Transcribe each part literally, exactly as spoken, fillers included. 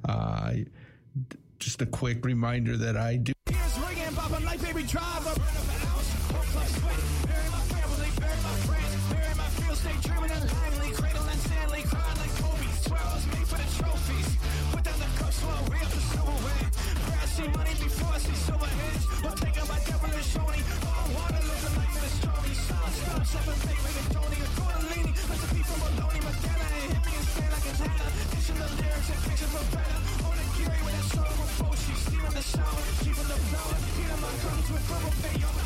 Uh, just a quick reminder that I do. Here's ringing, Bob, like baby driver. Burn up a house, whole plus sweat. Bury my family, bury my friends. Bury my field, stay dreaming and lively. Cradle and Stanley, crying like Kobe. Swear I was made for the trophies. Put down the cup, slow, real for silverware. Pray I see money before I see silver heads. We're taken by devilish shorty. All water, living like minestrone. Solid stop, seven, fake, rigatoni. A tortellini, like the people Maloney. McKenna, and hit me and stand like a Hannah. Dishing the lyrics and pictures for better. On a Gary with that song of Foshi. Steering the shower, keeping the flower. Heating my guns with purple paint.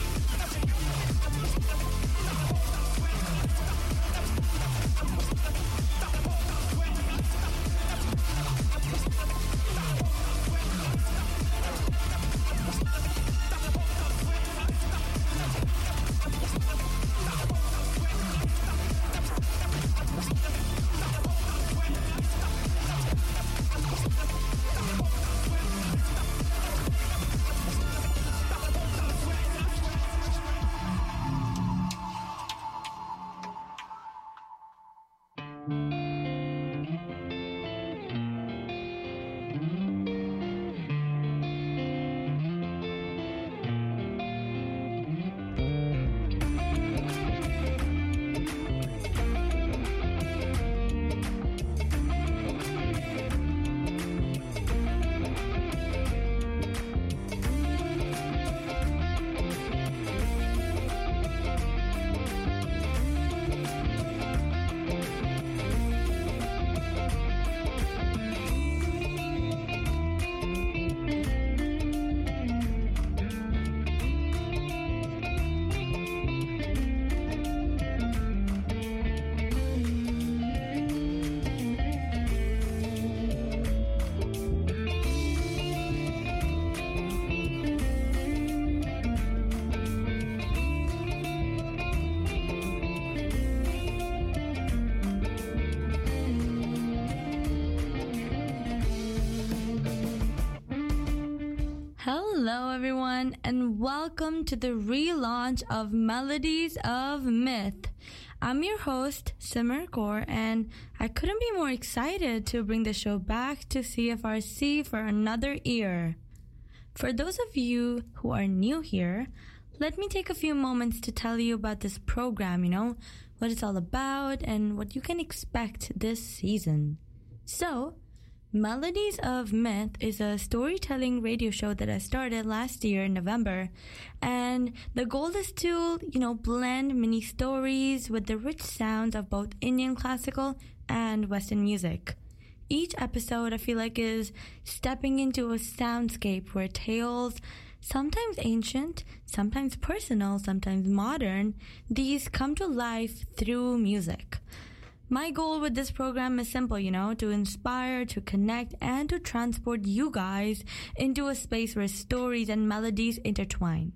Hello everyone and welcome to the relaunch of Melodies of Myth. I'm your host, Simmer Kaur, and I couldn't be more excited to bring the show back to C F R C for another year. For those of you who are new here, let me take a few moments to tell you about this program, you know, what it's all about and what you can expect this season. So, Melodies of Myth is a storytelling radio show that I started last year in November, and the goal is to, you know, blend mini stories with the rich sounds of both Indian classical and Western music. Each episode, I feel like, is stepping into a soundscape where tales, sometimes ancient, sometimes personal, sometimes modern, these come to life through music. My goal with this program is simple, you know, to inspire, to connect, and to transport you guys into a space where stories and melodies intertwine.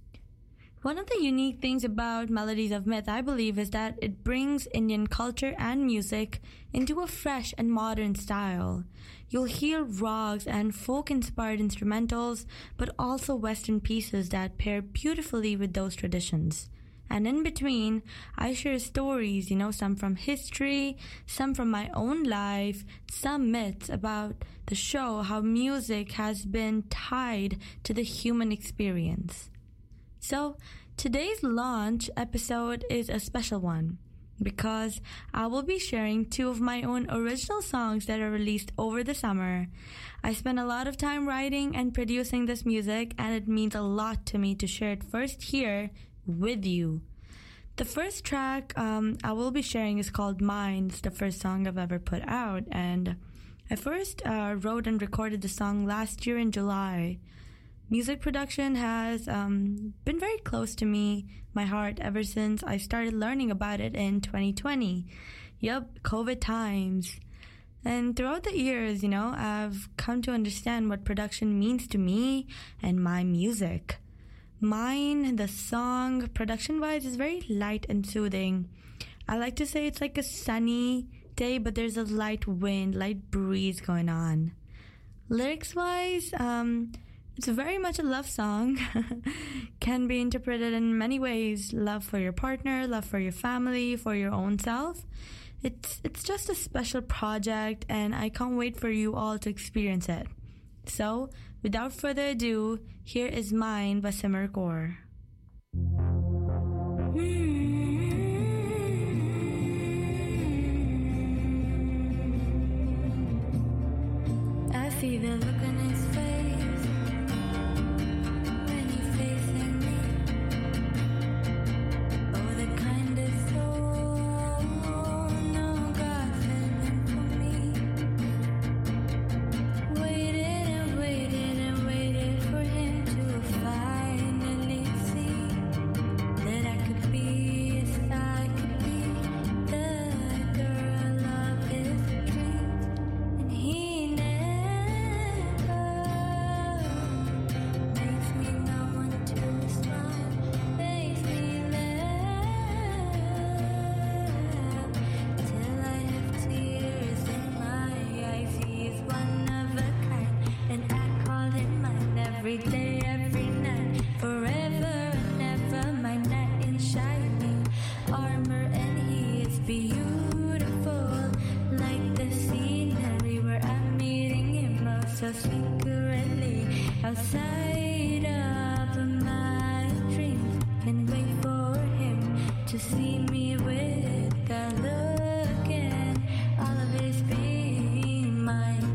One of the unique things about Melodies of Myth, I believe, is that it brings Indian culture and music into a fresh and modern style. You'll hear rags and folk-inspired instrumentals, but also Western pieces that pair beautifully with those traditions. And in between, I share stories, you know, some from history, some from my own life, some myths about the show, how music has been tied to the human experience. So, today's launch episode is a special one because I will be sharing two of my own original songs that are released over the summer. I spent a lot of time writing and producing this music, and it means a lot to me to share it first here with you. The first track um, I will be sharing is called Mine. It's the first song I've ever put out, and I first uh, wrote and recorded the song last year in July. Music production has um, been very close to me, my heart, ever since I started learning about it in twenty twenty. Yup, COVID times. And throughout the years, you know, I've come to understand what production means to me and my music. Mine, the song, production-wise, is very light and soothing. I like to say it's like a sunny day, but there's a light wind, light breeze going on. Lyrics-wise, um, it's very much a love song. Can be interpreted in many ways. Love for your partner, love for your family, for your own self. It's it's just a special project, and I can't wait for you all to experience it. So, without further ado, here is Mine by Simmer Kaur. I see the look on his face when he's facing me. Oh, the kind of soul, no God sent him for me. Waited and waited and waited for him to finally see that I could be as I could be, the girl of his dreams. And he never makes me not want to smile, makes me laugh till I have tears in my eyes. He's one of a kind, and I call him mine every day, every night, forever and ever. My knight in shining armor, and he is beautiful, like the scenery where I'm meeting him, oh so secretly outside of my dreams. Can wait for him to see me with that look and all of his being mine.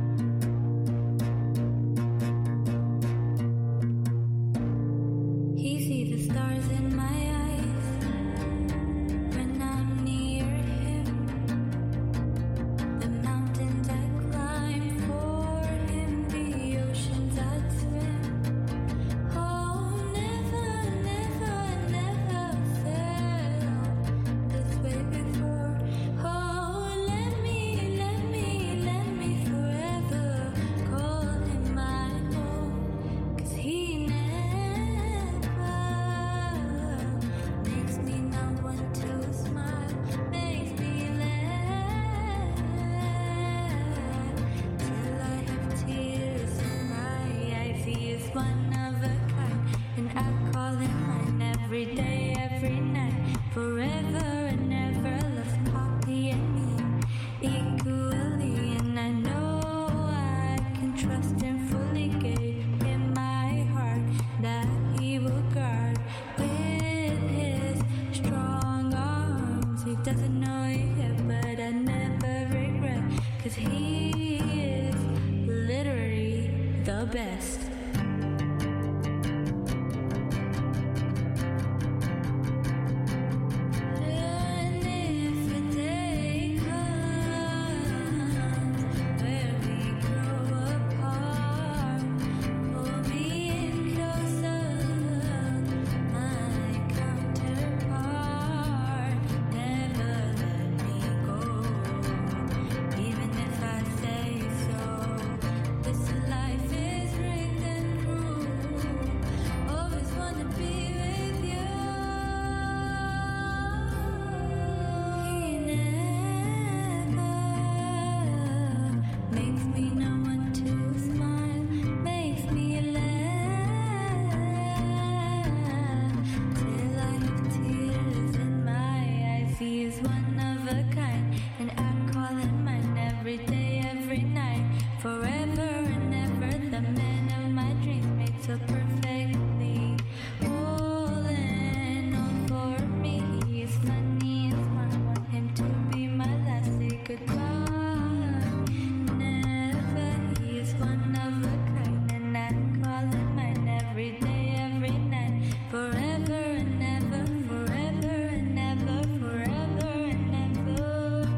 He sees the stars in my eyes when I'm near him, the mountains I climb for him, the oceans I'd swim. Oh, never, never, never felt this way before. Oh, let me, let me, let me forever call him my own. 'Cause he never makes me not want to smile, makes me laugh till I have tears in my eyes. He is one of a kind, and I call him mine every day, every night, forever and ever. Loves Poppy and me equally, and I know I can trust him fully. Gave him my heart that he will guard with his strong arms. He doesn't know it yet, but I never regret, 'cause he is literally the best. And if a day comes where we grow apart, pull me in closer, my counterpart. Never let me go, even if I say so. This life is rigged and cruel. Always wanna be with you. He never makes me not want to smile, makes me laugh till I have tears in my eyes. He is one of a kind, and I call him mine every day, every night, forever and ever. The man of my dreams made so perfectly all and all for me. He is funny and smart, want him to be my last. Say goodbye, never. He is one of a kind, and I call him mine every day, every night, forever and ever, forever and ever, forever and ever.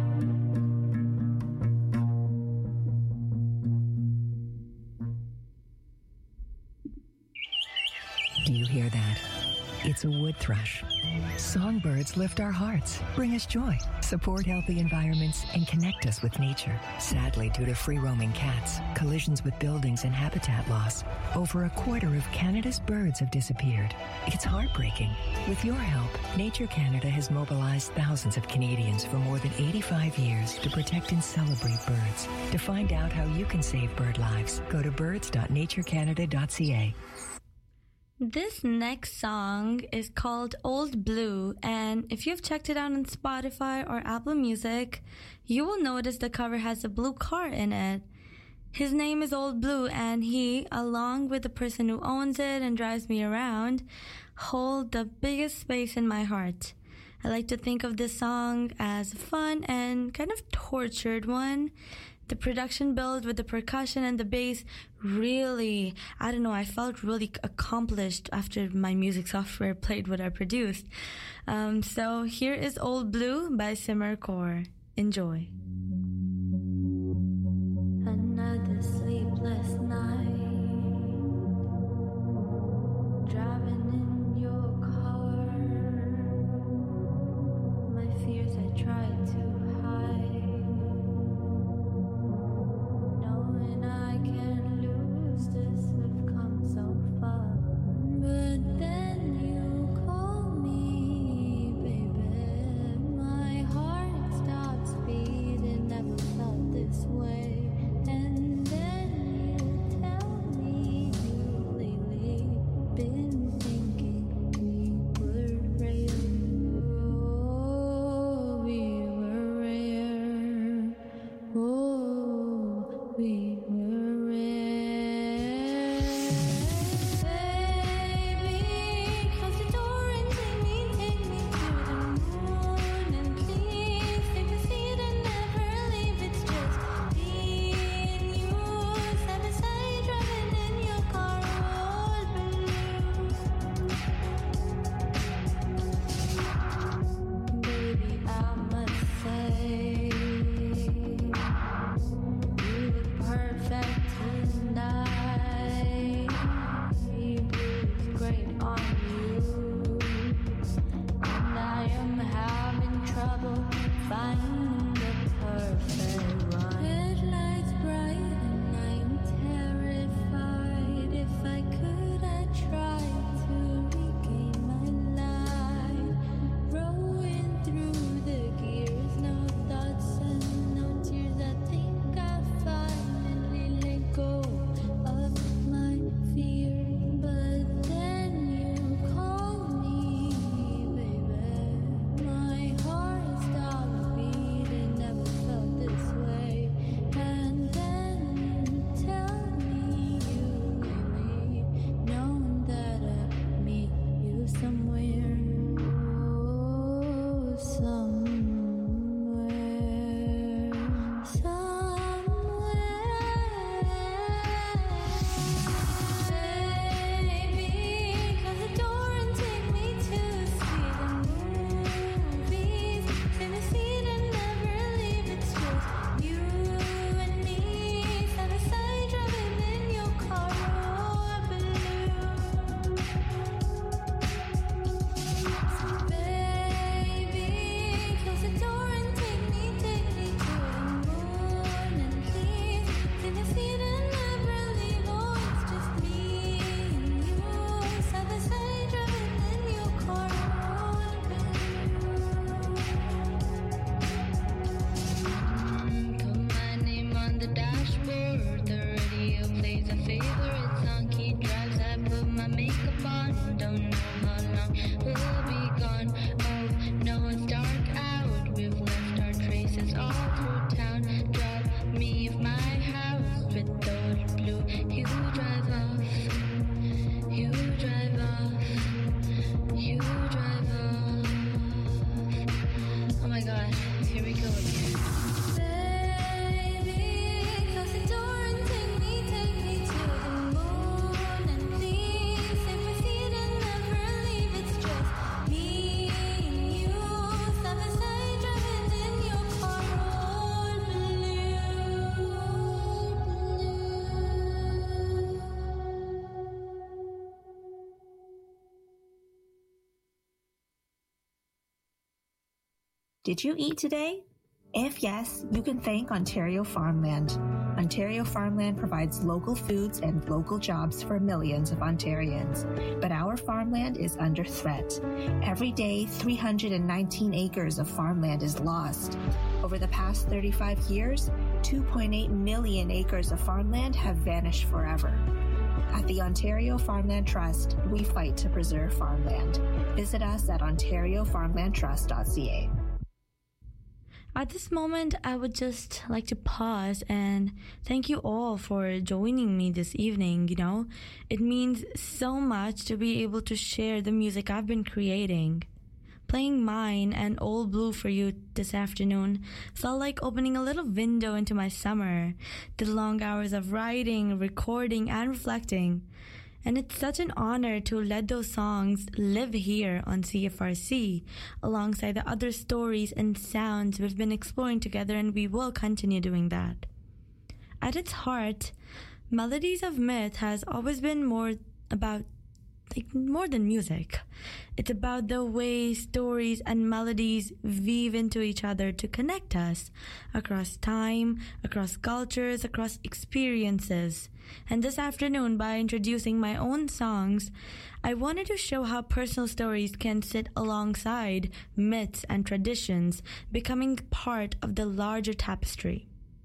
Do you hear that? It's a wood thrush. Songbirds lift our hearts, bring us joy, support healthy environments, and connect us with nature. Sadly, due to free-roaming cats, collisions with buildings, and habitat loss, over a quarter of Canada's birds have disappeared. It's heartbreaking. With your help, Nature Canada has mobilized thousands of Canadians for more than eighty-five years to protect and celebrate birds. To find out how you can save bird lives, go to birds dot nature canada dot c a. This next song is called Old Blue, and if you've checked it out on Spotify or Apple Music, you will notice the cover has a blue car in it. His name is Old Blue, and he, along with the person who owns it and drives me around, hold the biggest space in my heart. I like to think of this song as a fun and kind of tortured one. The production build with the percussion and the bass really, I don't know, I felt really accomplished after my music software played what I produced. Um, so here is Old Blue by Simmer Core. Enjoy. Another sleepless night, driving in your car. My fears I tried to hide, knowing I can't lose this, we've come so far. But then you call me, baby. My heart stops beating, never felt this way. And then you tell me you lately been thinking we were rare. Oh, we were rare. Oh, we were rare. Baby, close the door and take me, take me to the moon. And please take the seat and never leave. It's just me and you, side by side, driving in your car, old blue. Baby, I must say, you look perfect tonight. Blue is great on you, and I am having trouble finding the perfect one. Headlights bright and I'm terrified. If I could, I'd try to regain my life. Rolling through the gears, no thoughts and no tears. I think I finally let go of my fear. But then you call me, baby. My heart stopped beating, never felt this way. And then you tell me you lately known that I meet you somewhere. Oh, somewhere, somewhere. Baby, close the door and take me to see the movies. Take the seat and never leave. It's just you and me, side by side, driving in your car, old blue. Baby, close the door and take me, take me to the moon. And please take the seat and never leave. Oh, it's just me and you, side by side, driving in your car, old blue. Put my name on the dashboard. The radio plays a favorite song. He drives, I put my makeup on. Don't know how long we'll be gone. Oh, no, it's dark out. We've left our traces all through town. Drop me of my house with those blue. You drive off. You drive off. You drive off. Oh my God, here we go again. Baby, close the door and take me, take me to the moon. And please take my seat and never leave. It's just me and you, side by side, driving in your car, old Did you eat today? If yes, you can thank Ontario Farmland. Ontario Farmland provides local foods and local jobs for millions of Ontarians. But our farmland is under threat. Every day, three hundred nineteen acres of farmland is lost. Over the past thirty-five years, two point eight million acres of farmland have vanished forever. At the Ontario Farmland Trust, we fight to preserve farmland. Visit us at ontario farmland trust dot c a. At this moment, I would just like to pause and thank you all for joining me this evening. You know, it means so much to be able to share the music I've been creating. Playing Mine and Old Blue for you this afternoon felt like opening a little window into my summer, the long hours of writing, recording, and reflecting. And it's such an honor to let those songs live here on C F R C, alongside the other stories and sounds we've been exploring together, and we will continue doing that. At its heart, Melodies of Myth has always been more about like more than music. It's about the way stories and melodies weave into each other to connect us across time, across cultures, across experiences. And this afternoon, by introducing my own songs, I wanted to show how personal stories can sit alongside myths and traditions, becoming part of the larger tapestry.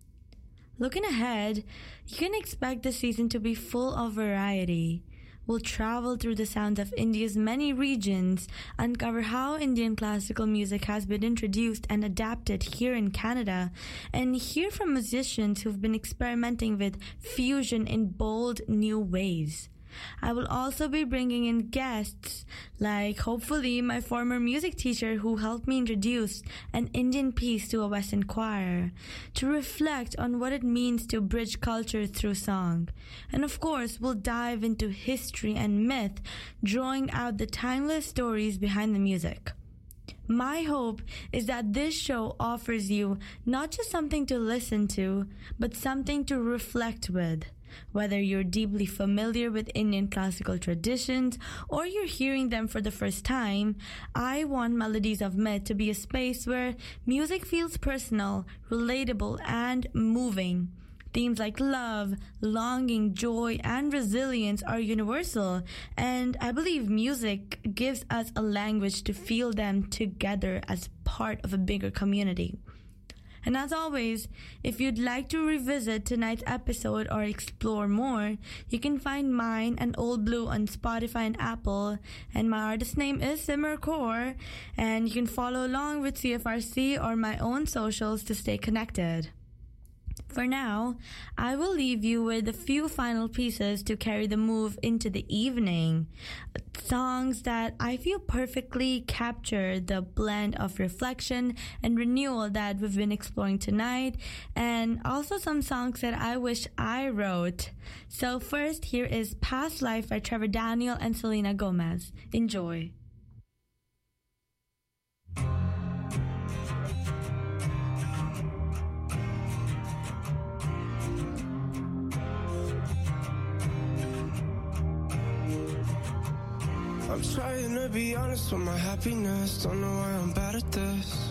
Looking ahead, you can expect the season to be full of variety. We'll travel through the sounds of India's many regions, uncover how Indian classical music has been introduced and adapted here in Canada, and hear from musicians who've been experimenting with fusion in bold new ways. I will also be bringing in guests like, hopefully, my former music teacher who helped me introduce an Indian piece to a Western choir, to reflect on what it means to bridge culture through song. And of course, we'll dive into history and myth, drawing out the timeless stories behind the music. My hope is that this show offers you not just something to listen to, but something to reflect with. Whether you're deeply familiar with Indian classical traditions or you're hearing them for the first time, I want Melodies of Myth to be a space where music feels personal, relatable, and moving. Themes like love, longing, joy, and resilience are universal, and I believe music gives us a language to feel them together as part of a bigger community. And as always, if you'd like to revisit tonight's episode or explore more, you can find mine and Old Blue on Spotify and Apple. And my artist name is Simmer Kaur. And you can follow along with C F R C or my own socials to stay connected. For now, I will leave you with a few final pieces to carry the move into the evening. Songs that I feel perfectly capture the blend of reflection and renewal that we've been exploring tonight, and also some songs that I wish I wrote. So first, here is Past Life by Trevor Daniel and Selena Gomez. Enjoy. I'm trying to be honest with my happiness. Don't know why I'm bad at this.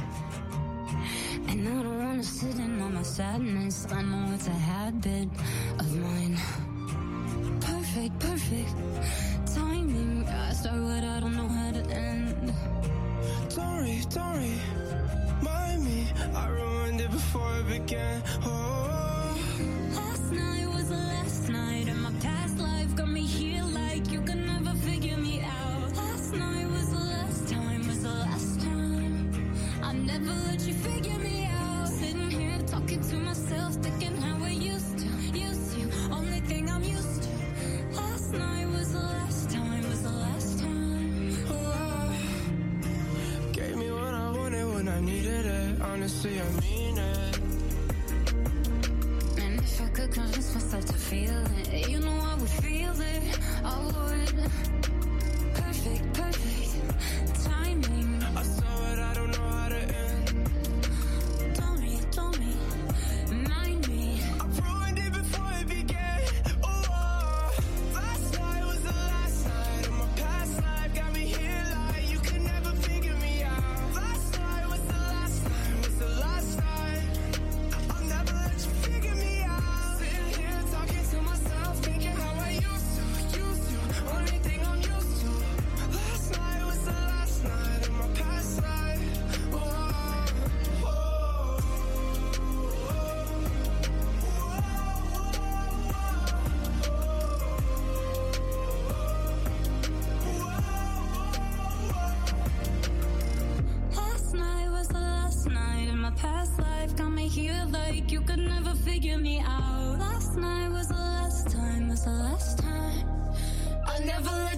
And I don't wanna sit in on my sadness. I know it's a habit of mine. Perfect, perfect timing. I start what I don't know how to end. Don't worry, don't worry, mind me. I ruined it before it began. Oh, last night was the last night, and my past life got me here like you can never figure me out. Last night was the last time, was the last time. I never let you figure me out. Sitting here talking to myself, thinking how we're used to, used to. Only thing I'm used to. Last night was the last time, was the last time. oh, gave me what I wanted when I needed it. Honestly, I mean it. And if I could convince myself to feel it, you know I would feel it, I would. Perfect, perfect timing. I saw it, I don't know how to end. Don't me, don't me, mind me. I ruined it before it began. Oh, oh, last night was the last night of my past life. Got me here like you could never figure me out. Last night was the last time, was the last time.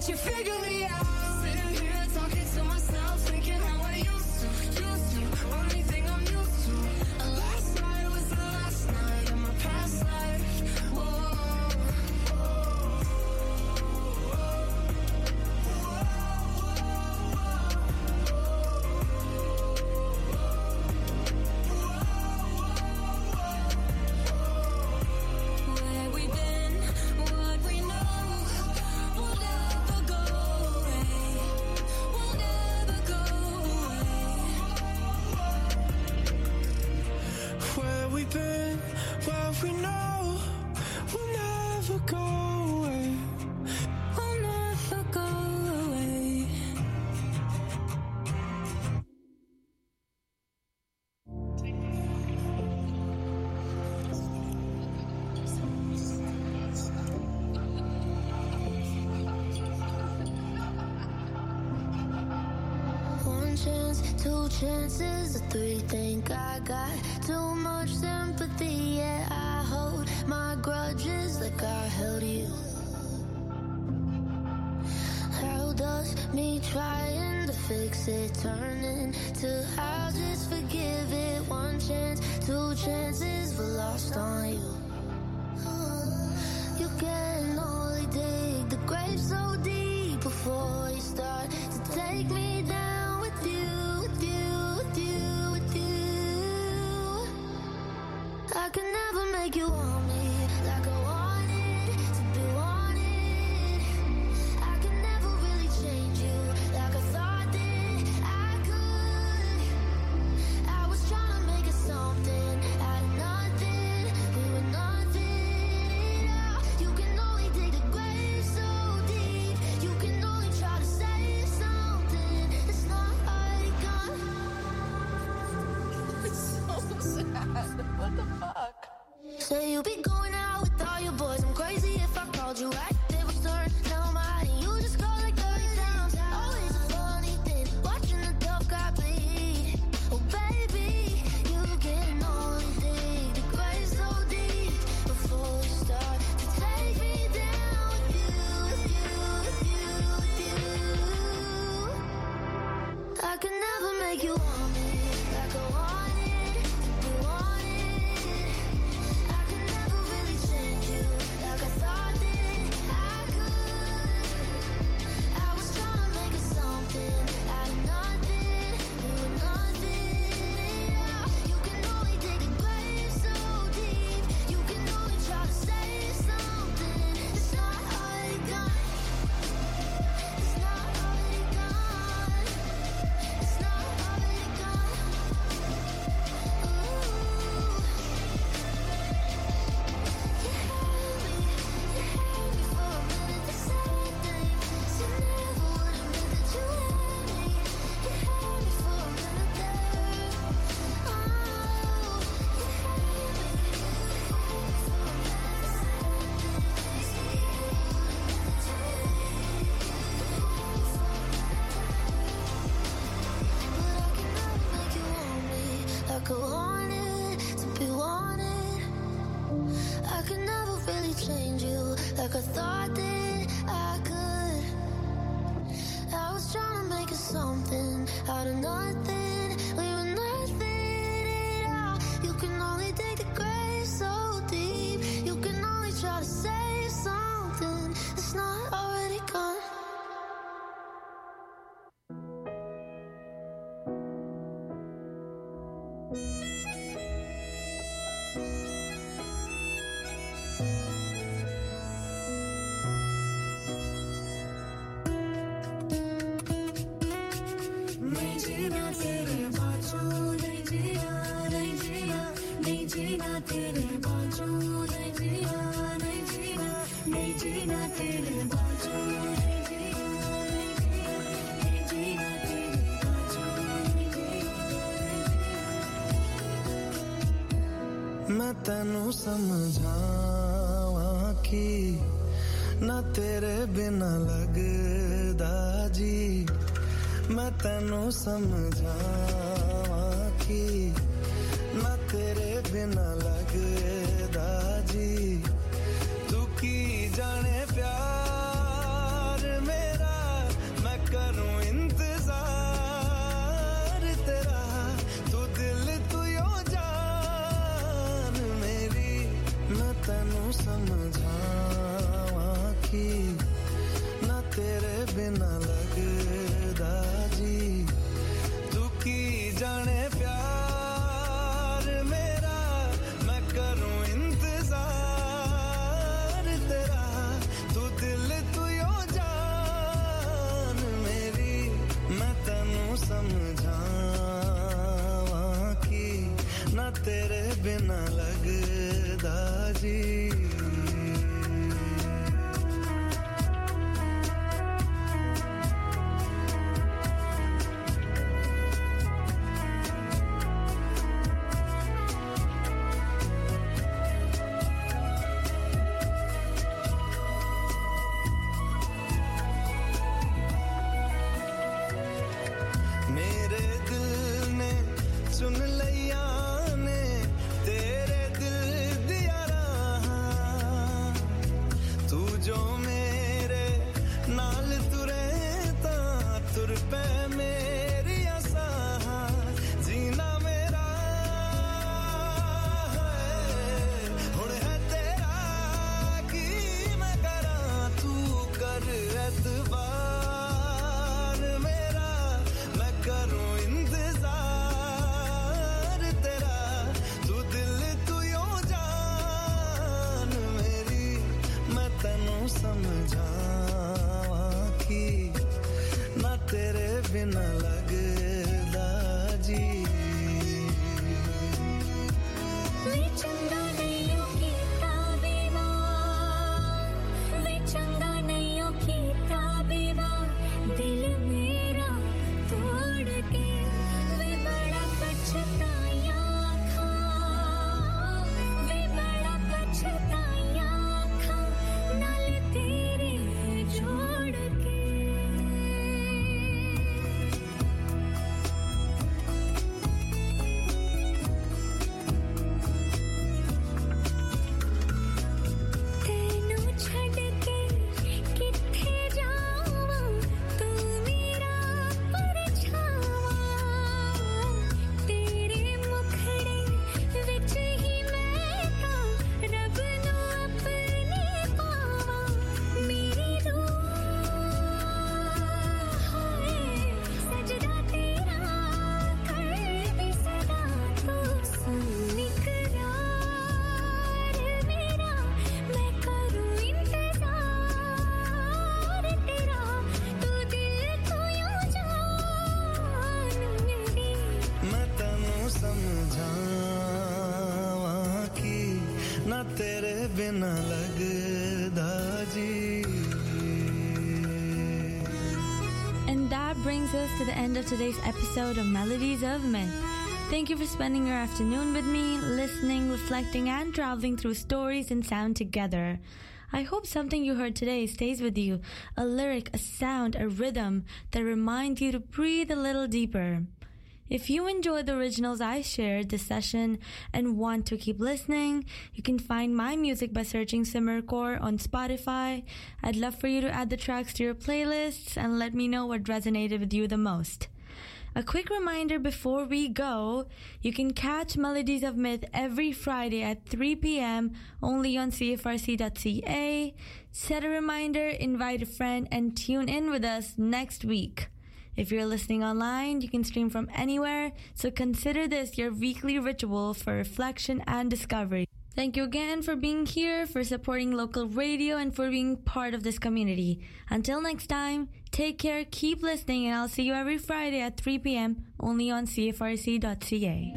can't you figure me out? Sitting here talking to myself, thinking how I used to, used to. Only thing I'm used to. Last night was the last night of my past life. Whoa. Where we been, what we know, we'll never go away. We'll never go away. Where we been, what we know, we'll never go away. We'll never go away. One chance, two chances, or three. Think I got too much sympathy. Yeah, I hold my grudges like I held you. How does me trying to fix it turn into I'll just forgive it? One chance, two chances, but lost on you. You can only dig the grave so deep before you start to take me down with you, with you, with you, with you. I can never make you want me like I wanted to be wanted. I can never really change you like I thought that I could. I was trying to make it something out of nothing. We were nothing at all. You can only dig the grave so deep. You can only try to save something. It's not like I'm. It's so sad. What the fuck? Say you be going out with all your boys. I'm crazy if I called you active or stern. Now I'm hiding. You just call like thirty times. Always a funny thing. Watching the tough guy bleed. Oh baby, you can only dig the grave so deep before you start to take me down with you, with you, with you, with you. I can never make you want me like I wanted to be wanted. I can never really change you like I thought that I could. I was trying to make it something out of nothing. We were nothing at all. You can only dig the grave so deep. You can only try to save something. It's not already gone. It's not already gone. It's not already gone. Ooh. You held me, you held me for a minute to say things you never would admit that you had me. You held me for a minute there. Oh, you held me, you held me for a minute to say things you never would admit that you had me. But I can never make you want me like I wanted to be wanted. I could never really change you like I thought that I could. I was trying to make it something out of nothing. We were nothing at all. You can only dig the grave so deep. You can only try to save something that's not already gone. नहीं जीना तेरे बाजू, नहीं जीना, नहीं जीना, नहीं जीना तेरे बाजू, नहीं जीना, नहीं जीना, नहीं जीना तेरे बाजू, नहीं जीना, नहीं जीना, नहीं जीना तेरे बाजू, नहीं जीना। मैं तैनू समझावां कि ना तेरे बिना लगदा जी। मैं तैनू समझावां कि ना तेरे बिना लगदा जी। तू की जाने प्यार मेरा समझावां कि ना तेरे बिना लगदा जी तू की जाने प्यार मेरा मैं करूं इंतजार तेरा तू दिल तू यो जान मेरी मैं तन्नू समझावां कि ना तेरे बिना लगदा जी And that brings us to the end of today's episode of Melodies of Myth. Thank you for spending your afternoon with me, listening, reflecting, and traveling through stories and sound together. I hope something you heard today stays with you, a lyric, a sound, a rhythm that reminds you to breathe a little deeper. If you enjoyed the originals I shared this session and want to keep listening, you can find my music by searching Simmercore on Spotify. I'd love for you to add the tracks to your playlists and let me know what resonated with you the most. A quick reminder before we go, you can catch Melodies of Myth every Friday at three p.m. only on C F R C dot C A. Set a reminder, invite a friend, and tune in with us next week. If you're listening online, you can stream from anywhere, so consider this your weekly ritual for reflection and discovery. Thank you again for being here, for supporting local radio, and for being part of this community. Until next time, take care, keep listening, and I'll see you every Friday at three p.m. only on C F R C dot C A.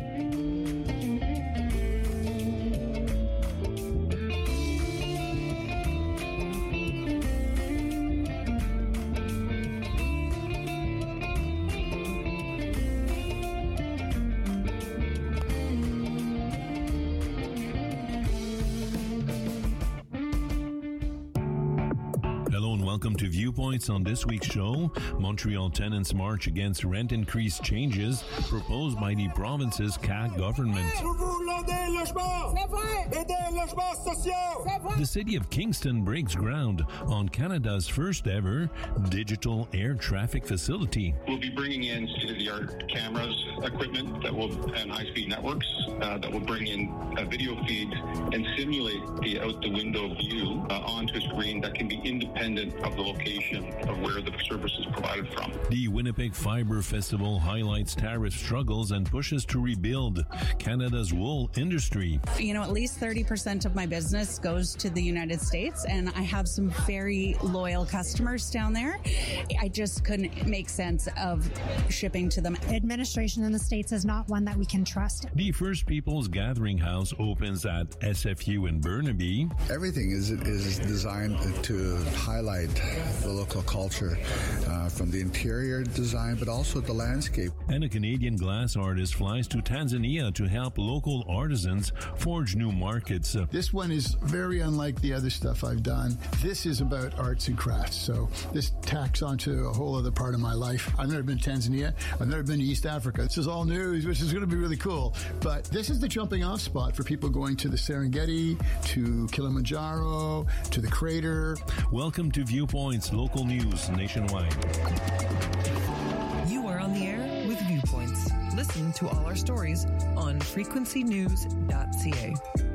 Welcome to Viewpoints. On this week's show, Montreal tenants march against rent increase changes proposed by the province's C A Q government. The city of Kingston breaks ground on Canada's first ever digital air traffic facility. We'll be bringing in state-of-the-art cameras, equipment that will, and high-speed networks uh, that will bring in a video feed and simulate the out-the-window view uh, onto a screen that can be independent of the location of where the service is provided from. The Winnipeg Fiber Festival highlights tariff struggles and pushes to rebuild Canada's wool industry. You know, at least thirty percent of my business goes to the United States, and I have some very loyal customers down there. I just couldn't make sense of shipping to them. Administration in the States is not one that we can trust. The First Peoples Gathering House opens at S F U in Burnaby. Everything is is designed to highlight the local culture, uh, from the interior design, but also the landscape. And a Canadian glass artist flies to Tanzania to help local artisans forge new markets. This one is very unlike the other stuff I've done. This is about arts and crafts, so this tacks onto a whole other part of my life. I've never been to Tanzania. I've never been to East Africa. This is all news, which is going to be really cool. But this is the jumping off spot for people going to the Serengeti, to Kilimanjaro, to the crater. Welcome to Viewpoints, local news nationwide. You are on the air with Viewpoints. Listen to all our stories on frequency news dot c a.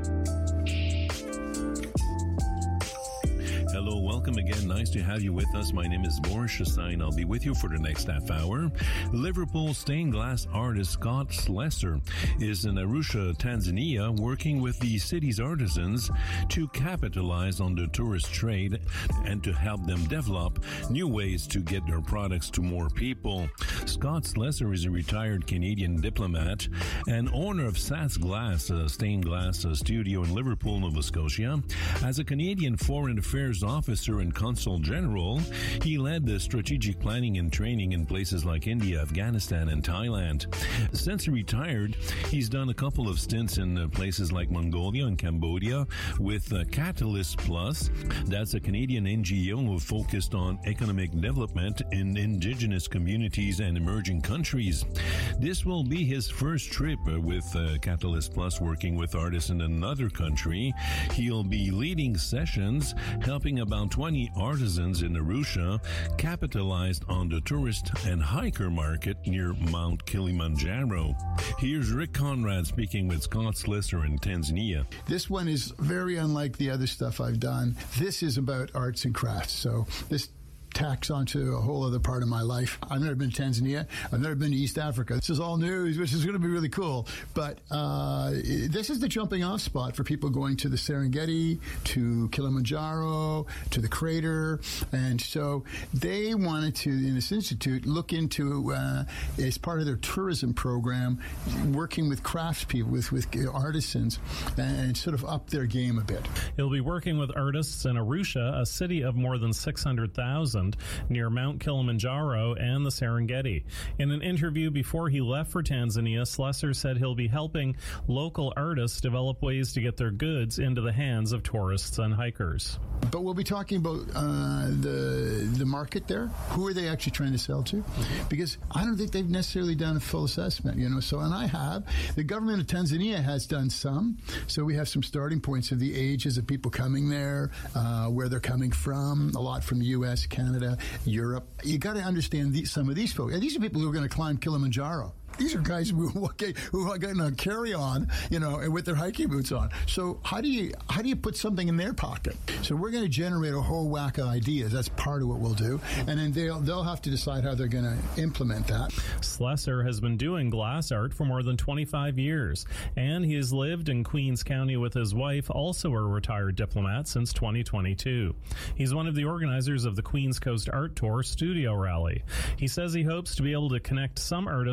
Hello, welcome again. Nice to have you with us. My name is Boris Chassain. I'll be with you for the next half hour. Liverpool stained glass artist Scott Slessor is in Arusha, Tanzania, working with the city's artisans to capitalize on the tourist trade and to help them develop new ways to get their products to more people. Scott Slessor is a retired Canadian diplomat and owner of Sats Glass, a stained glass studio in Liverpool, Nova Scotia. As a Canadian Foreign Affairs officer and consul general, he led the strategic planning and training in places like India, Afghanistan, and Thailand. Since he retired, he's done a couple of stints in uh, places like Mongolia and Cambodia with uh, Catalyst Plus. That's a Canadian N G O focused on economic development in indigenous communities and emerging countries. This will be his first trip uh, with uh, Catalyst Plus, working with artists in another country. He'll be leading sessions, helping about twenty artisans in Arusha capitalized on the tourist and hiker market near Mount Kilimanjaro. Here's Rick Conrad speaking with Scott Slessor in Tanzania. This one is very unlike the other stuff I've done. This is about arts and crafts, so this tacks onto a whole other part of my life. I've never been to Tanzania. I've never been to East Africa. This is all news, which is going to be really cool. But uh, this is the jumping off spot for people going to the Serengeti, to Kilimanjaro, to the crater. And so they wanted to, in this institute, look into, uh, as part of their tourism program, working with craftspeople, with, with artisans, and sort of up their game a bit. He'll be working with artists in Arusha, a city of more than six hundred thousand, near Mount Kilimanjaro and the Serengeti. In an interview before he left for Tanzania, Slessor said he'll be helping local artists develop ways to get their goods into the hands of tourists and hikers. But we'll be talking about uh, the the market there. Who are they actually trying to sell to? Because I don't think they've necessarily done a full assessment, you know. So, and I have. The government of Tanzania has done some. So we have some starting points of the ages of people coming there, uh, where they're coming from, a lot from the U S, Canada, Europe. You got to understand these, some of these folks. And these are people who are going to climb Kilimanjaro. These are guys who who are going to carry on, you know, and with their hiking boots on. So how do you how do you put something in their pocket? So we're going to generate a whole whack of ideas. That's part of what we'll do, and then they'll they'll have to decide how they're going to implement that. Slessor has been doing glass art for more than twenty-five years, and he has lived in Queens County with his wife, also a retired diplomat, since twenty twenty-two. He's one of the organizers of the Queens Coast Art Tour Studio Rally. He says he hopes to be able to connect some artists from his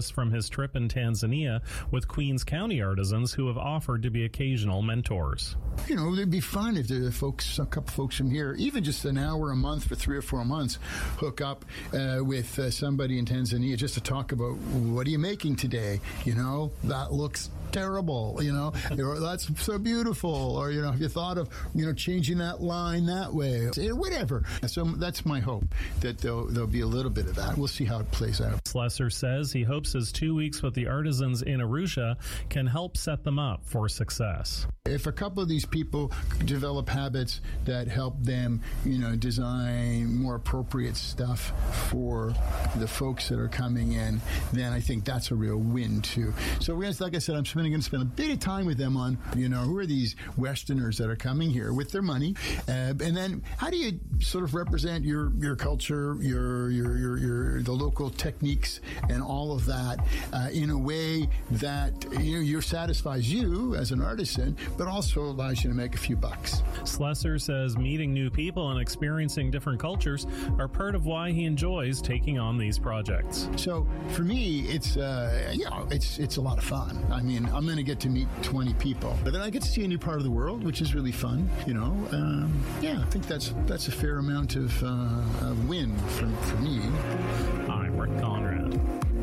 trip in Tanzania with Queens County artisans who have offered to be occasional mentors. You know, it'd be fun if the folks, a couple folks from here, even just an hour a month for three or four months, hook up uh, with uh, somebody in Tanzania just to talk about, what are you making today? You know, that looks terrible, you know, or that's so beautiful, or, you know, have you thought of, you know, changing that line that way, whatever. So that's my hope, that there'll, there'll be a little bit of that. We'll see how it plays out. Slessor says he hopes his two weeks with the artisans in Arusha can help set them up for success. If a couple of these people develop habits that help them, you know, design more appropriate stuff for the folks that are coming in, then I think that's a real win too. So we, like I said, I'm going to spend a bit of time with them on, you know, who are these Westerners that are coming here with their money, uh, and then how do you sort of represent your your culture, your your your, your the local techniques, and all of that uh, in a way that, you know, you satisfies you as an artisan, but also allows you to make a few bucks. Slessor says meeting new people and experiencing different cultures are part of why he enjoys taking on these projects. So for me, it's uh, you know, it's it's a lot of fun. I mean, I'm going to get to meet twenty people, but then I get to see a new part of the world, which is really fun. You know, um, yeah, I think that's that's a fair amount of, uh, of win for for me. I'm Rick Conrad.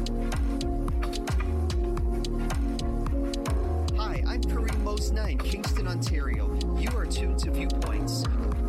Hi, I'm Kareem Mosna in Kingston, Ontario. You are tuned to Viewpoints.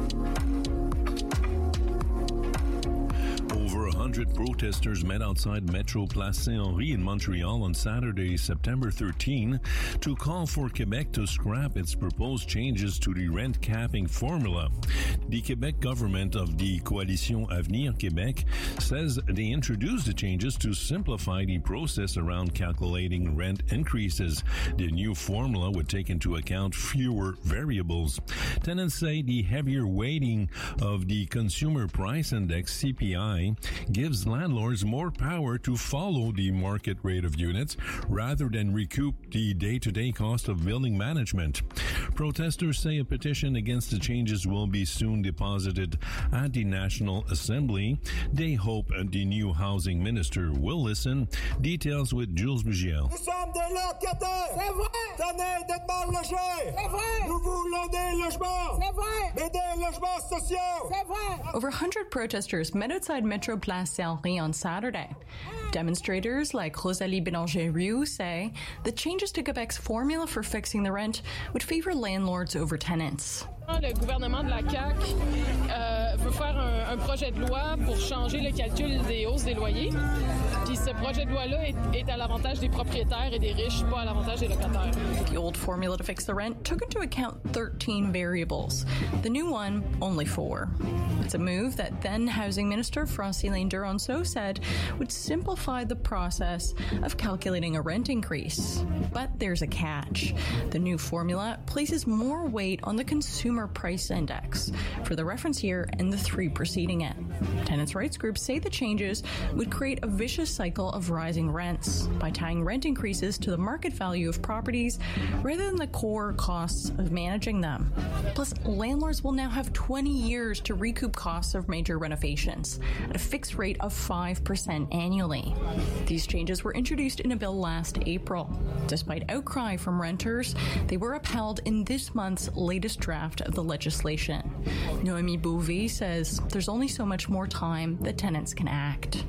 Over one hundred protesters met outside Metro Place Saint-Henri in Montreal on Saturday, September thirteenth, to call for Quebec to scrap its proposed changes to the rent capping formula. The Quebec government of the Coalition Avenir Québec says they introduced the changes to simplify the process around calculating rent increases. The new formula would take into account fewer variables. Tenants say the heavier weighting of the Consumer Price Index, C P I, gives landlords more power to follow the market rate of units rather than recoup the day-to-day cost of building management. Protesters say a petition against the changes will be soon deposited at the National Assembly. They hope the new housing minister will listen. Details with Jules Bugiel. Nous sommes des locataires. C'est vrai. Tenez d'être mal logés. C'est vrai. Nous voulons des logements. C'est vrai. Mais des logements sociaux. C'est vrai. Over one hundred protesters met outside Metro Place Saint-Henri on Saturday. Demonstrators like Rosalie Bélanger-Rioux say the changes to Quebec's formula for fixing the rent would favor landlords over tenants. Le gouvernement de la C A Q euh, veut faire un, un projet de loi pour changer le calcul des hausses des loyers. Puis ce projet de loi-là est, est à l'avantage des propriétaires et des riches, pas à l'avantage des locataires. The old formula to fix the rent took into account thirteen variables. The new one, only four. It's a move that then Housing Minister Francilien Duranceau said would simplify the process of calculating a rent increase. But there's a catch. The new formula places more weight on the Consumer Price Index for the reference year and the three preceding it. Tenants' rights groups say the changes would create a vicious cycle of rising rents by tying rent increases to the market value of properties rather than the core costs of managing them. Plus, landlords will now have twenty years to recoup costs of major renovations at a fixed rate of five percent annually. These changes were introduced in a bill last April. Despite outcry from renters, they were upheld in this month's latest draft of the legislation. Noémie Beauvais says there's only so much more time that tenants can act.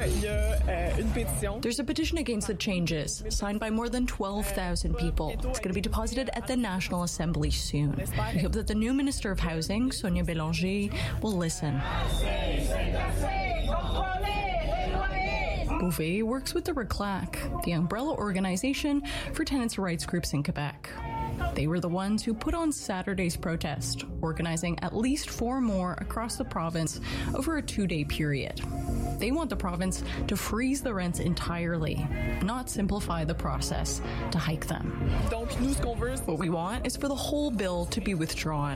There's a petition against the changes, signed by more than twelve thousand people. It's going to be deposited at the National Assembly soon. We hope that the new Minister of Housing, Sonia Bélanger, will listen. Beauvais works with the RECLAC, the umbrella organization for tenants' rights groups in Quebec. They were the ones who put on Saturday's protest, organizing at least four more across the province over a two-day period. They want the province to freeze the rents entirely, not simplify the process to hike them. What we want is for the whole bill to be withdrawn.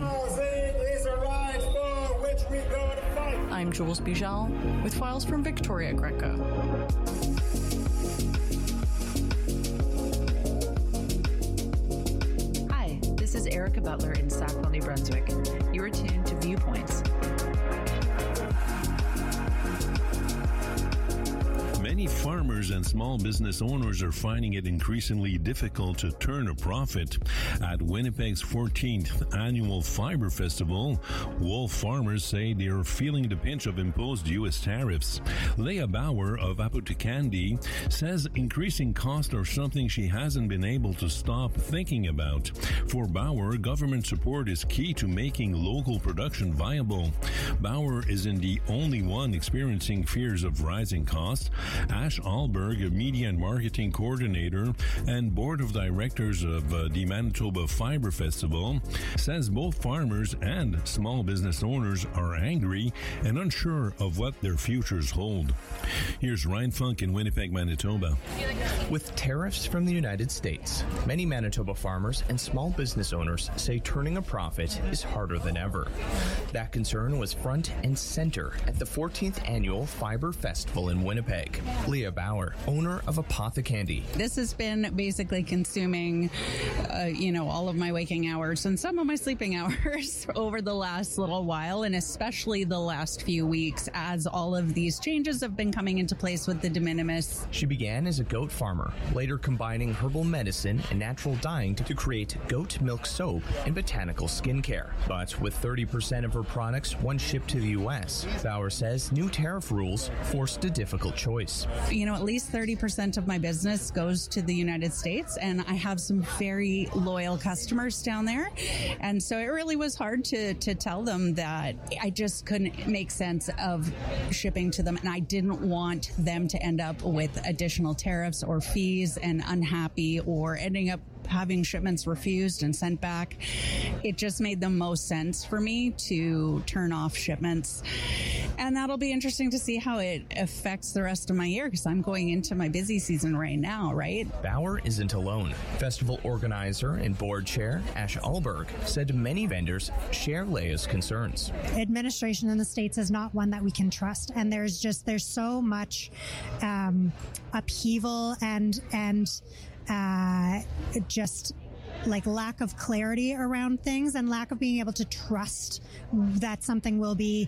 I'm Jules Bijal with files from Victoria Greco. Hi, this is Erica Butler in Sackville, New Brunswick. You are tuned to Viewpoints. Many farmers farmers and small business owners are finding it increasingly difficult to turn a profit. At Winnipeg's fourteenth annual Fiber Festival, wool farmers say they are feeling the pinch of imposed U S tariffs. Leah Bauer of Apothecandi says increasing costs are something she hasn't been able to stop thinking about. For Bauer, government support is key to making local production viable. Bauer isn't the only one experiencing fears of rising costs. Ash Alberg, a media and marketing coordinator and board of directors of uh, the Manitoba Fiber Festival, says both farmers and small business owners are angry and unsure of what their futures hold. Here's Ryan Funk in Winnipeg, Manitoba. With tariffs from the United States, many Manitoba farmers and small business owners say turning a profit is harder than ever. That concern was front and center at the fourteenth annual Fiber Festival in Winnipeg. Leah Bauer, owner of Apothecandi. This has been basically consuming, uh, you know, all of my waking hours and some of my sleeping hours over the last little while, and especially the last few weeks as all of these changes have been coming into place with the de minimis. She began as a goat farmer, later combining herbal medicine and natural dyeing to create goat milk soap and botanical skincare. But with thirty percent of her products once shipped to the U S, Bauer says new tariff rules forced a difficult choice. You know, at least thirty percent of my business goes to the United States, and I have some very loyal customers down there. And so it really was hard to, to tell them that I just couldn't make sense of shipping to them, and I didn't want them to end up with additional tariffs or fees and unhappy or ending up having shipments refused and sent back. It just made the most sense for me to turn off shipments. And that'll be interesting to see how it affects the rest of my year, because I'm going into my busy season right now, right? Bauer isn't alone. Festival organizer and board chair Ash Alberg said many vendors share Leah's concerns. Administration in the States is not one that we can trust. And there's just, there's so much um, upheaval and, and uh, just like lack of clarity around things and lack of being able to trust that something will be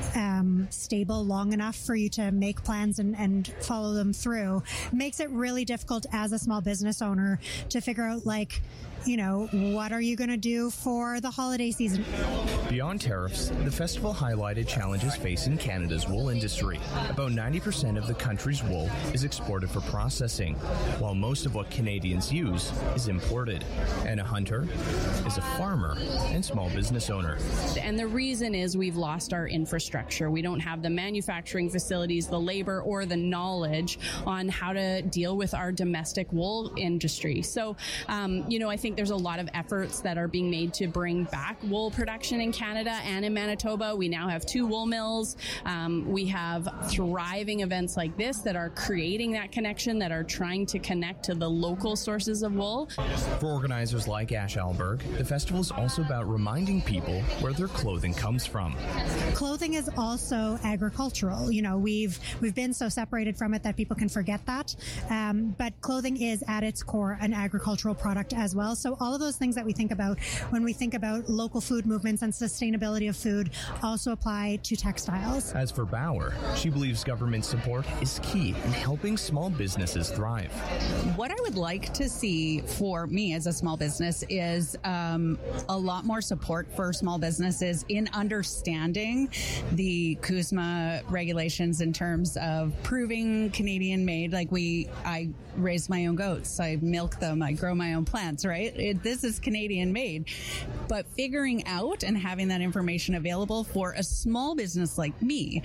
um, stable long enough for you to make plans and, and follow them through. Makes it really difficult as a small business owner to figure out, like, you know, what are you going to do for the holiday season? Beyond tariffs, the festival highlighted challenges facing Canada's wool industry. About ninety percent of the country's wool is exported for processing, while most of what Canadians use is imported. Anna Hunter is a farmer and small business owner. And the reason is we've lost our infrastructure. We don't have the manufacturing facilities, the labor, or the knowledge on how to deal with our domestic wool industry. So, um, you know, I think there's a lot of efforts that are being made to bring back wool production in Canada and in Manitoba. We now have two wool mills. Um, we have thriving events like this that are creating that connection, that are trying to connect to the local sources of wool. For organizers like Ash Alberg, the festival is also about reminding people where their clothing comes from. Clothing is also agricultural. You know, we've we've been so separated from it that people can forget that. Um, but clothing is at its core an agricultural product as well. So all of those things that we think about when we think about local food movements and sustainability of food also apply to textiles. As for Bauer, she believes government support is key in helping small businesses thrive. What I would like to see for me as a small business is um, a lot more support for small businesses in understanding the C U S M A regulations in terms of proving Canadian made. Like we, I raise my own goats, I milk them, I grow my own plants, right? It, this is Canadian made. But figuring out and having that information available for a small business like me,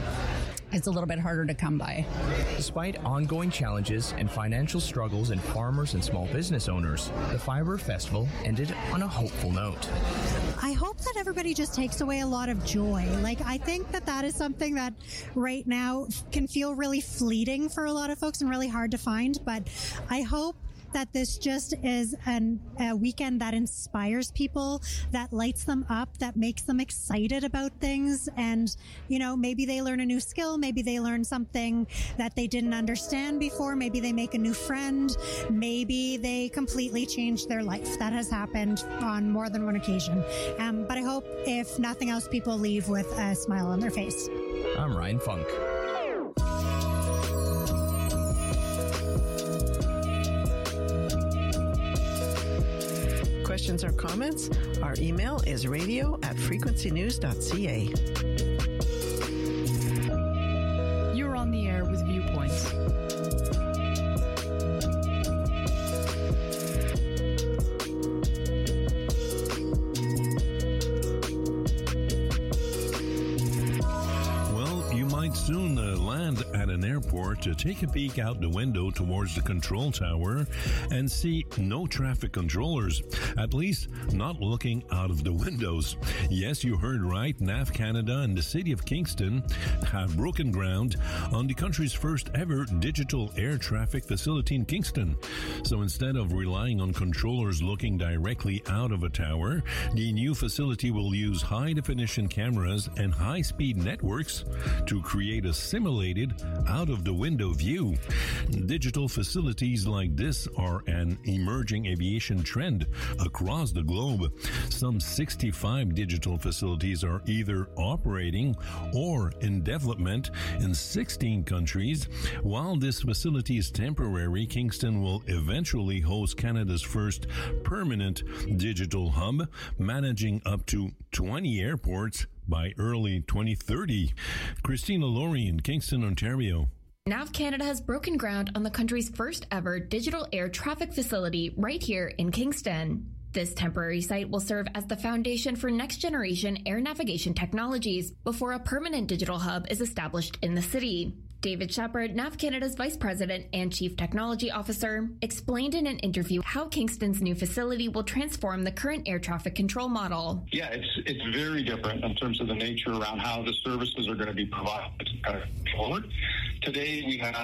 it's a little bit harder to come by. Despite ongoing challenges and financial struggles in farmers and small business owners, the Fiber Festival ended on a hopeful note. I hope that everybody just takes away a lot of joy. Like, I think that that is something that right now can feel really fleeting for a lot of folks and really hard to find. But I hope that this just is an, a weekend that inspires people, that lights them up, that makes them excited about things. And, you know, maybe they learn a new skill. Maybe they learn something that they didn't understand before. Maybe they make a new friend. Maybe they completely change their life. That has happened on more than one occasion. Um, but I hope, if nothing else, people leave with a smile on their face. I'm Ryan Funk. questions or comments, our email is radio at frequency news dot c a. You're on the air with Viewpoints. Soon uh, land at an airport to take a peek out the window towards the control tower and see no traffic controllers, at least not looking out of the windows. Yes, you heard right. N A V Canada and the City of Kingston have broken ground on the country's first ever digital air traffic facility in Kingston. So instead of relying on controllers looking directly out of a tower, the new facility will use high-definition cameras and high-speed networks to create a simulated out-of-the-window view. Digital facilities like this are an emerging aviation trend across the globe. Some sixty-five digital facilities are either operating or in development in sixteen countries. While this facility is temporary, Kingston will eventually host Canada's first permanent digital hub, managing up to twenty airports by early twenty thirty. Christina Laurie in Kingston, Ontario. N A V Canada has broken ground on the country's first ever digital air traffic facility right here in Kingston. This temporary site will serve as the foundation for next-generation air navigation technologies before a permanent digital hub is established in the city. David Shepherd, N A V Canada's Vice President and Chief Technology Officer, explained in an interview how Kingston's new facility will transform the current air traffic control model. Yeah, it's it's very different in terms of the nature around how the services are going to be provided uh, forward. Today, we have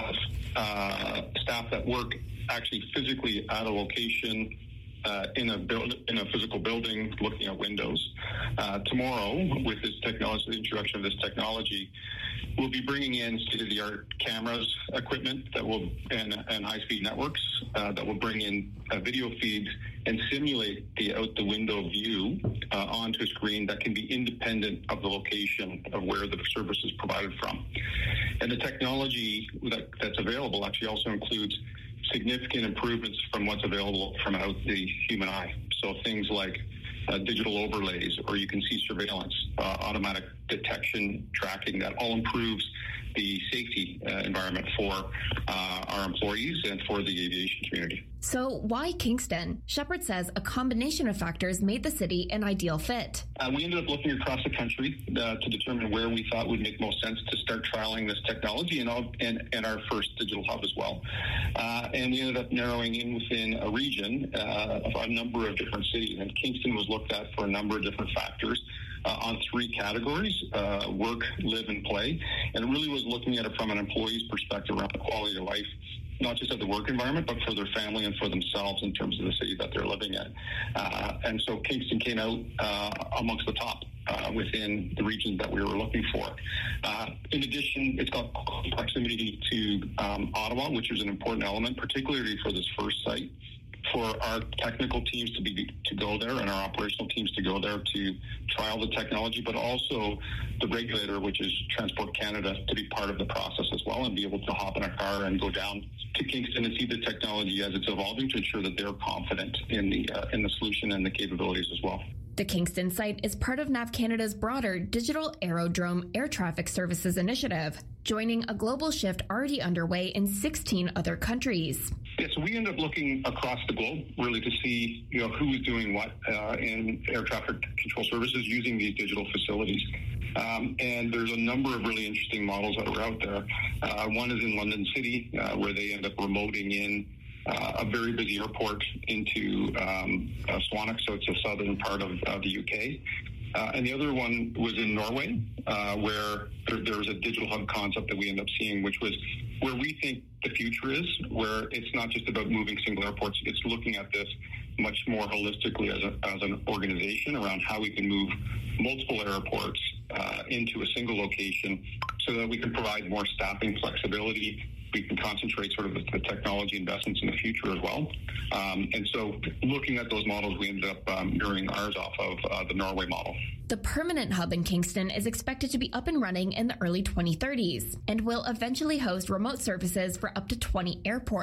uh, staff that work actually physically at a location Uh, in a build, in a physical building, looking at windows. Uh, tomorrow, with this technology, the introduction of this technology, we'll be bringing in state-of-the-art cameras, equipment that will, and, and high-speed networks uh, that will bring in a video feed and simulate the out-the-window view uh, onto a screen that can be independent of the location of where the service is provided from. And the technology that, that's available actually also includes significant improvements from what's available from out the human eye. So things like uh, digital overlays, or you can see surveillance, uh, automatic detection tracking, that all improves the safety uh, environment for uh, our employees and for the aviation community. So why Kingston? Shepherd says a combination of factors made the city an ideal fit. Uh, we ended up looking across the country uh, to determine where we thought would make most sense to start trialing this technology, and, all, and, and our first digital hub as well. Uh, and we ended up narrowing in within a region uh, of a number of different cities, and Kingston was looked at for a number of different factors. Uh, on three categories, uh, work, live, and play. And it really was looking at it from an employee's perspective around the quality of life, not just of the work environment, but for their family and for themselves in terms of the city that they're living in. Uh, and so Kingston came out uh, amongst the top uh, within the regions that we were looking for. Uh, in addition, it's got proximity to um, Ottawa, which is an important element, particularly for this first site, for our technical teams to be to go there and our operational teams to go there to trial the technology, but also the regulator, which is Transport Canada, to be part of the process as well and be able to hop in a car and go down to Kingston and see the technology as it's evolving to ensure that they're confident in the uh, in the solution and the capabilities as well. The Kingston site is part of N A V Canada's broader Digital Aerodrome Air Traffic Services initiative, joining a global shift already underway in sixteen other countries. Yeah, so we end up looking across the globe really to see, you know, who is doing what uh, in air traffic control services using these digital facilities. Um, and there's a number of really interesting models that are out there. Uh, one is in London City, uh, where they end up remoting in Uh, a very busy airport into um, uh, Swanwick, so it's the southern part of uh, the U K. Uh, and the other one was in Norway, uh, where there, there was a digital hub concept that we ended up seeing, which was where we think the future is, where it's not just about moving single airports, it's looking at this much more holistically as, a, as an organization around how we can move multiple airports uh, into a single location so that we can provide more staffing flexibility. We can concentrate sort of the, the technology investments in the future as well. Um, and so looking at those models, we ended up um, mirroring ours off of uh, the Norway model. The permanent hub in Kingston is expected to be up and running in the early twenty thirties and will eventually host remote services for up to twenty airports.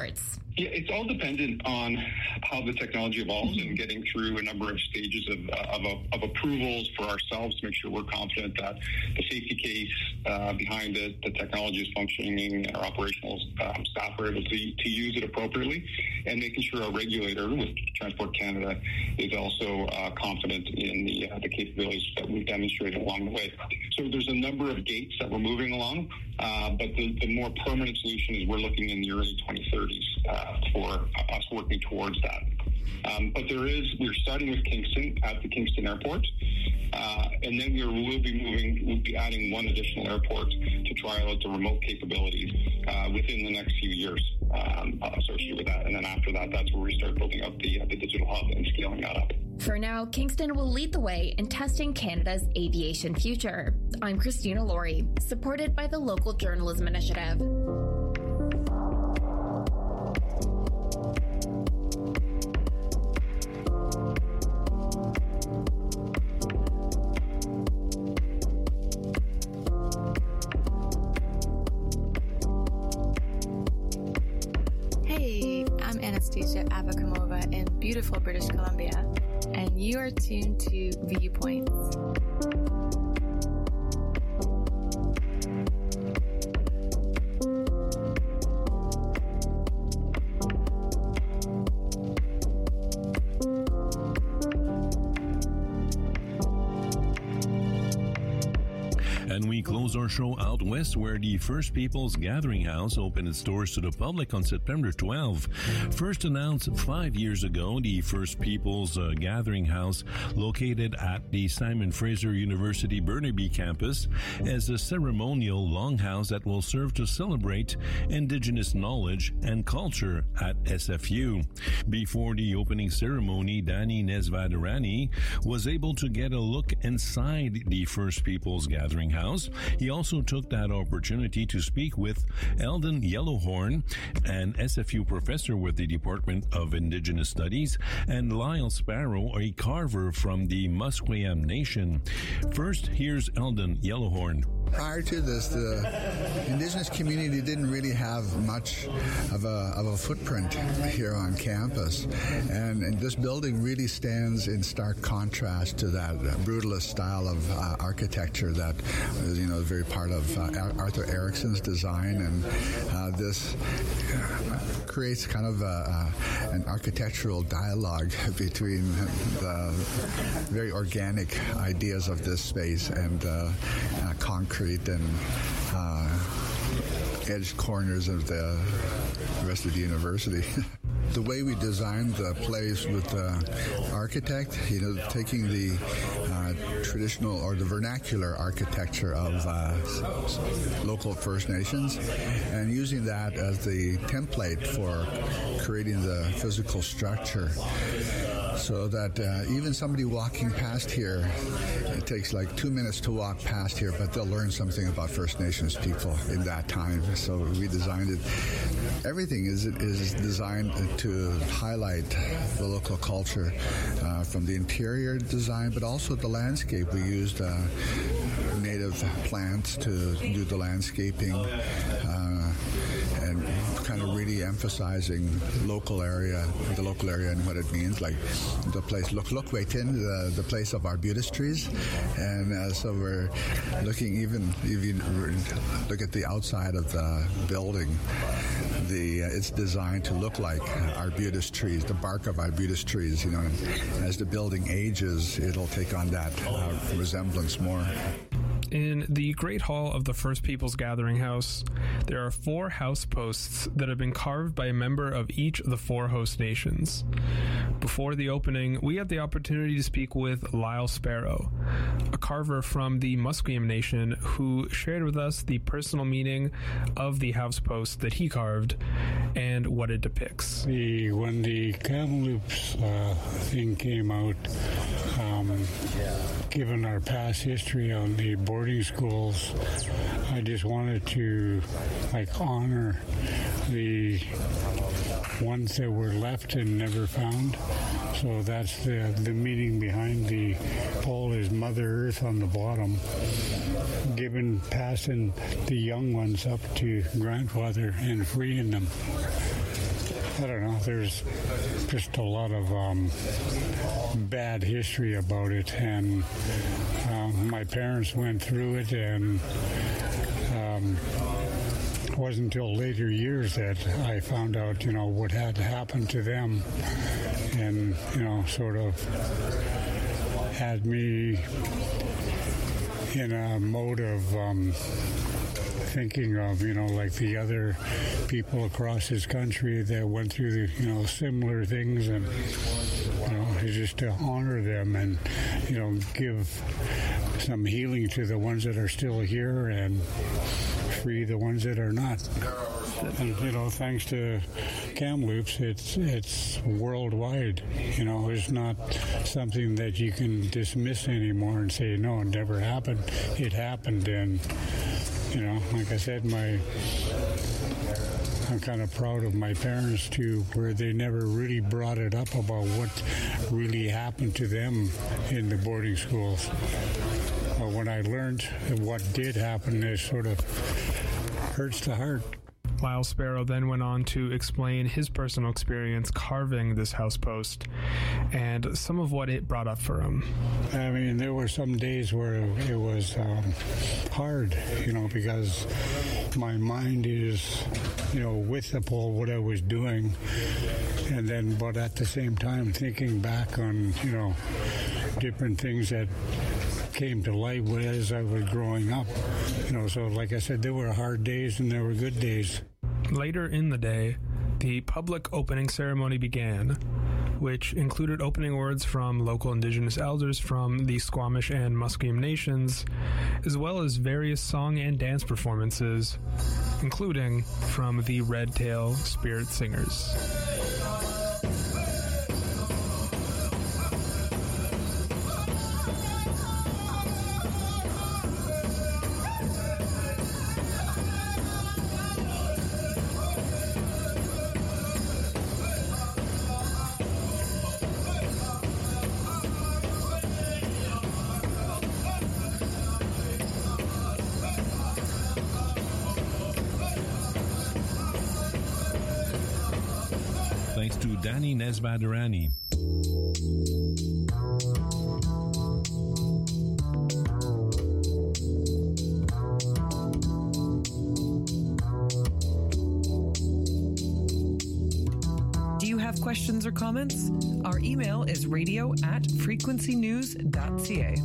Yeah, it's all dependent on how the technology evolves and getting through a number of stages of uh, of, of approvals for ourselves to make sure we're confident that the safety case uh, behind it, the technology is functioning, and our operational um, staff are able to, to use it appropriately, and making sure our regulator with Transport Canada is also uh, confident in the uh, the capabilities that we've demonstrated along the way. So there's a number of gates that we're moving along, uh, but the, the more permanent solution is we're looking in the early twenty thirties. Uh, for us working towards that. Um, but there is, we're starting with Kingston at the Kingston Airport, uh, and then we will be moving, we'll be adding one additional airport to trial out the remote capabilities uh, within the next few years um, associated with that. And then after that, that's where we start building up the, uh, the digital hub and scaling that up. For now, Kingston will lead the way in testing Canada's aviation future. I'm Christina Laurie, supported by the Local Journalism Initiative. Anastasia Avakamova in beautiful British Columbia, and you are tuned to Viewpoints. And we close our show out west, where the First Peoples Gathering House opened its doors to the public on September twelfth. First announced five years ago, the First Peoples uh, Gathering House, located at the Simon Fraser University Burnaby campus, as a ceremonial longhouse that will serve to celebrate Indigenous knowledge and culture at S F U. Before the opening ceremony, Danny Nesvadarani was able to get a look inside the First Peoples Gathering House. He also took that opportunity to speak with Eldon Yellowhorn, an S F U professor with the Department of Indigenous Studies, and Lyle Sparrow, a carver from the Musqueam Nation. First, here's Eldon Yellowhorn. Prior to this, the Indigenous community didn't really have much of a, of a footprint here on campus. And, and this building really stands in stark contrast to that brutalist style of uh, architecture that is, you know, very part of uh, Arthur Erickson's design. And uh, this creates kind of a, a, an architectural dialogue between the very organic ideas of this space and uh, uh, concrete and uh, edged corners of the rest of the university. The way we designed the place with the architect, you know, taking the uh, traditional or the vernacular architecture of uh, local First Nations and using that as the template for creating the physical structure. So that uh, even somebody walking past here, it takes like two minutes to walk past here, but they'll learn something about First Nations people in that time. So we designed it. Everything is is designed to highlight the local culture, uh, from the interior design, but also the landscape. We used uh, native plants to do the landscaping. Uh, and kind of really emphasizing local area, the local area and what it means, like the place Lukwaitin, the, the place of arbutus trees. And uh, so we're looking, even if you look at the outside of the building, the uh, it's designed to look like arbutus trees, the bark of arbutus trees, you know, and as the building ages, it'll take on that uh, resemblance more. In the Great Hall of the First Peoples Gathering House, there are four house posts that have been carved by a member of each of the four host nations. Before the opening, we had the opportunity to speak with Lyle Sparrow, a carver from the Musqueam Nation, who shared with us the personal meaning of the house post that he carved and what it depicts. The when the Kamloops uh, thing came out, um, given our past history on the boarding schools, I just wanted to like honor the ones that were left and never found. So that's the the meaning behind the pole is Mother Earth on the bottom, giving passing the young ones up to grandfather and freeing them. I don't know, there's just a lot of um, bad history about it, and um, my parents went through it, and um, it wasn't until later years that I found out, you know, what had happened to them, and, you know, sort of had me in a mode of um, thinking of, you know, like the other people across this country that went through the, you know, similar things, and, you know, just to honor them and, you know, give some healing to the ones that are still here and free the ones that are not. And, you know, thanks to Kamloops, it's it's worldwide. You know, it's not something that you can dismiss anymore and say, no, it never happened. It happened, and, you know, like I said, my I'm kind of proud of my parents, too, where they never really brought it up about what really happened to them in the boarding schools. But when I learned what did happen, it sort of hurts the heart. Lyle Sparrow then went on to explain his personal experience carving this house post and some of what it brought up for him. I mean, there were some days where it was um, hard, you know, because my mind is, you know, with the pole, what I was doing, and then, but at the same time, thinking back on, you know, different things that came to light as I was growing up. You know, so like I said, there were hard days and there were good days. Later in the day, the public opening ceremony began, which included opening words from local Indigenous elders from the Squamish and Musqueam nations, as well as various song and dance performances, including from the Red Tail Spirit Singers. Thanks to Danny Nesbaderani. Do you have questions or comments? Our email is radio at frequency news dot c a.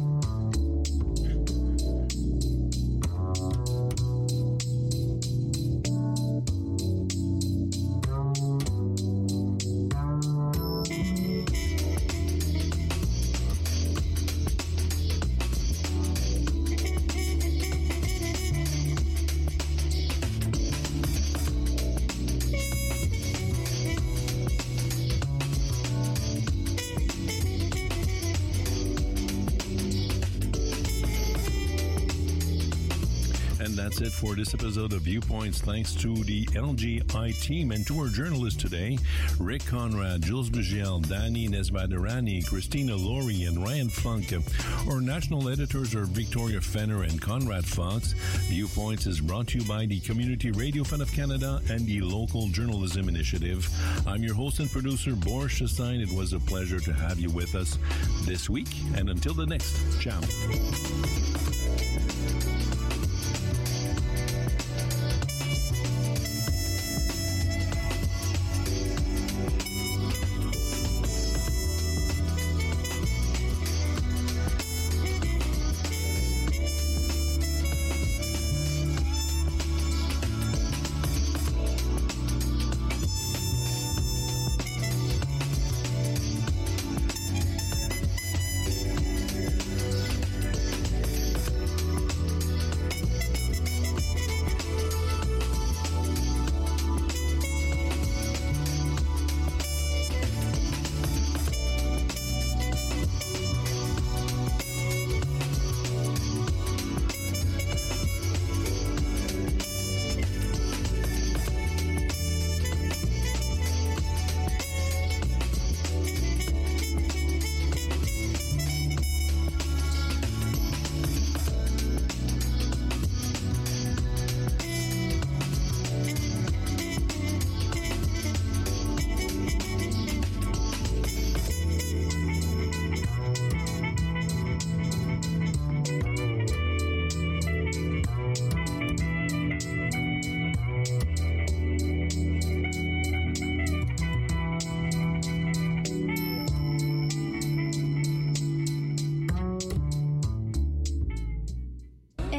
That's it for this episode of Viewpoints. Thanks to the L G I team and to our journalists today, Rick Conrad, Jules Bugel, Danny Nesbaderani, Christina Laurie, and Ryan Funk. Our national editors are Victoria Fenner and Conrad Fox. Viewpoints is brought to you by the Community Radio Fund of Canada and the Local Journalism Initiative. I'm your host and producer, Boris Chassain. It was a pleasure to have you with us this week. And until the next, ciao.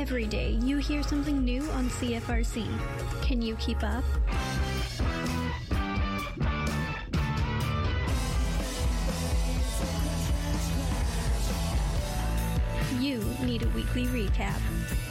Every day you hear something new on C F R C. Can you keep up? You need a weekly recap.